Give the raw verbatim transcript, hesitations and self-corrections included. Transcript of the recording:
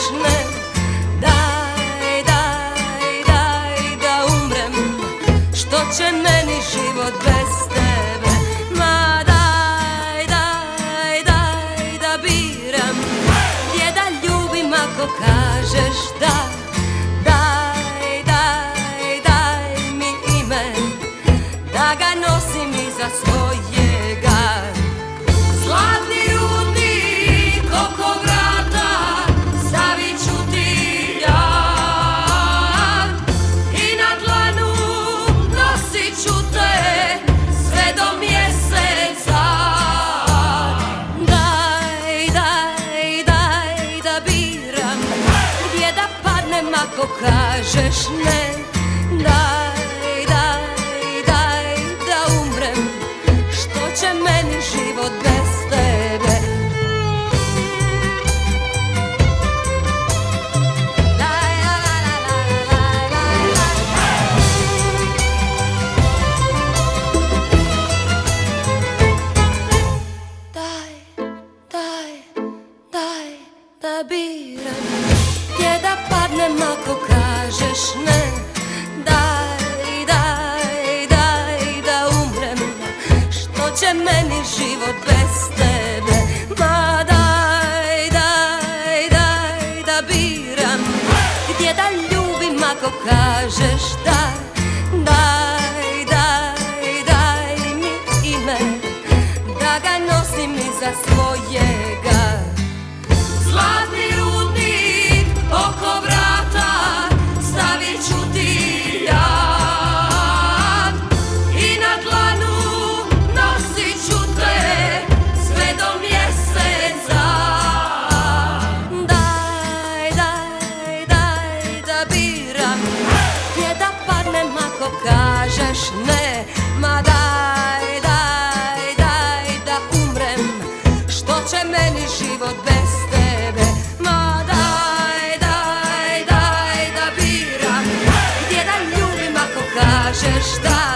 ne. Daj, daj, daj da umrem, što će meni život bez tebe. Ma daj, daj, daj da biram, gdje da ljubim ako kažeš da. Daj, daj, daj mi ime, da ga nosim iza svojega. Zlatni rudnik oko vrata stavit ću ti ja, i na dlanu nosit ću te sve do mjeseca. Daj, daj, daj da biram, gdje da padnem ako kažeš ne. Daj, daj, daj da umrem, što će meni život bez tebe. Daj, la, la, la, la, la, la. Daj, daj, daj da biram, gdje da padnem ako kažeš ne. Daj, daj, daj da umrem, što će meni život bez tebe. Ma daj, daj, daj da biram, gdje da ljubim ako kažeš da. Daj, daj, daj mi ime, da ga nosim iza svojega. Zlatni rudnik oko vrata stavit ću ti ja, i na dlanu nosit ću te sve do mjeseca. Daj, daj, daj da biram, gdje da padnem ako kažeš ne. Ma daj, daj, daj da umrem, što će meni život bez tebe. Ma daj, daj, daj da biram, gdje da ljubim ako kažeš da.